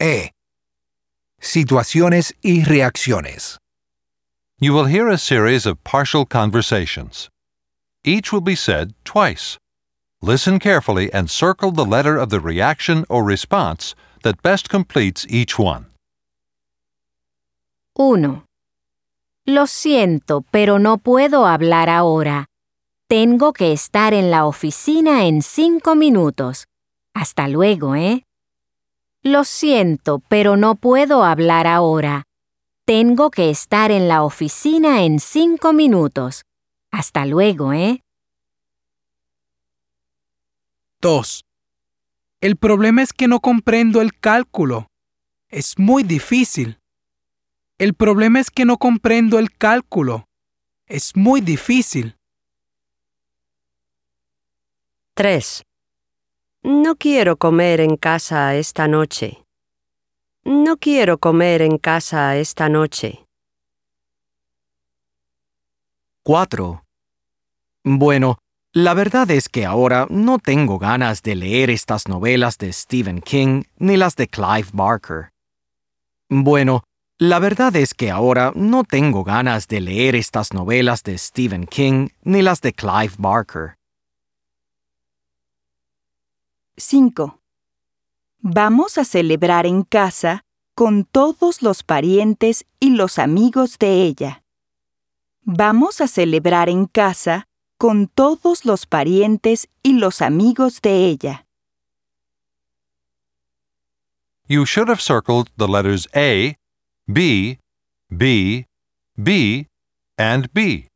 E. Situaciones y reacciones. You will hear a series of partial conversations. Each will be said twice. Listen carefully and circle the letter of the reaction or response that best completes each one. 1. Lo siento, pero no puedo hablar ahora. Tengo que estar en la oficina en 5 minutos. Hasta luego, ¿eh? Lo siento, pero no puedo hablar ahora. Tengo que estar en la oficina en 5 minutos. Hasta luego, ¿eh? 2. El problema es que no comprendo el cálculo. Es muy difícil. El problema es que no comprendo el cálculo. Es muy difícil. 3. No quiero comer en casa esta noche. No quiero comer en casa esta noche. 4. Bueno, la verdad es que ahora no tengo ganas de leer estas novelas de Stephen King ni las de Clive Barker. Bueno, la verdad es que ahora no tengo ganas de leer estas novelas de Stephen King ni las de Clive Barker. 5. Vamos a celebrar en casa con todos los parientes y los amigos de ella. Vamos a celebrar en casa con todos los parientes y los amigos de ella. You should have circled the letters A, B, B, B, and B.